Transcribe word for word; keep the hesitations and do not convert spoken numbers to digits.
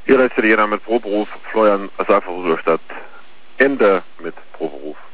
Hier ist jeder mit Proberuf, Florian Asafo Stadt. Ende mit Proberuf.